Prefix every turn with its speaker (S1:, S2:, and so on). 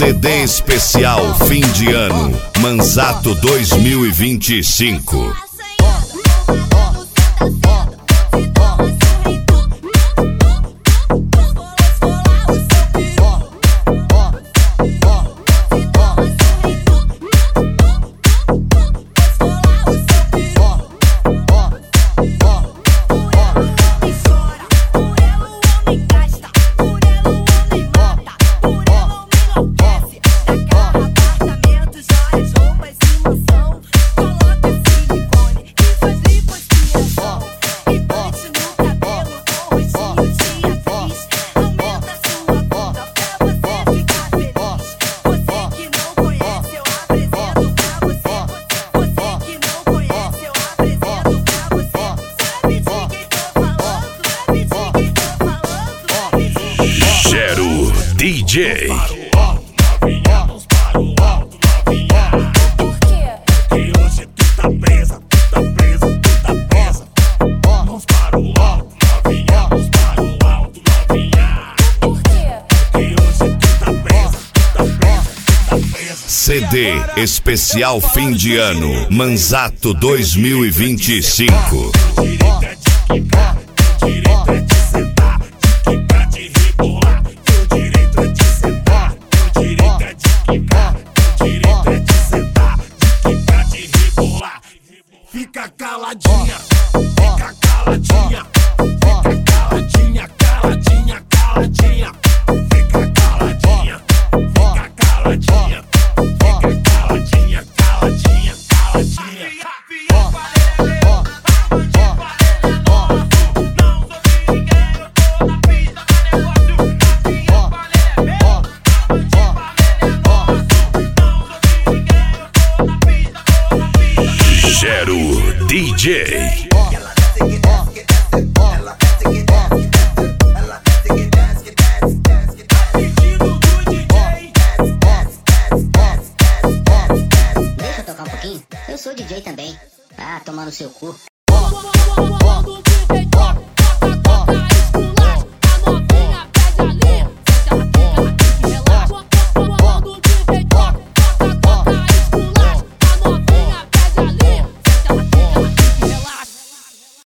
S1: CD especial fim de ano, Manzato 2025. Gero DJ. CD especial fim de ano, Manzato 2025.
S2: Fica caladinha, fica caladinha, fica caladinha, caladinha, caladinha. Fica caladinha, fica caladinha, fica caladinha, caladinha, caladinha.
S1: Gero DJ.
S3: Deixa eu tocar um pouquinho? Eu sou DJ também. Ah, tomar no seu cu.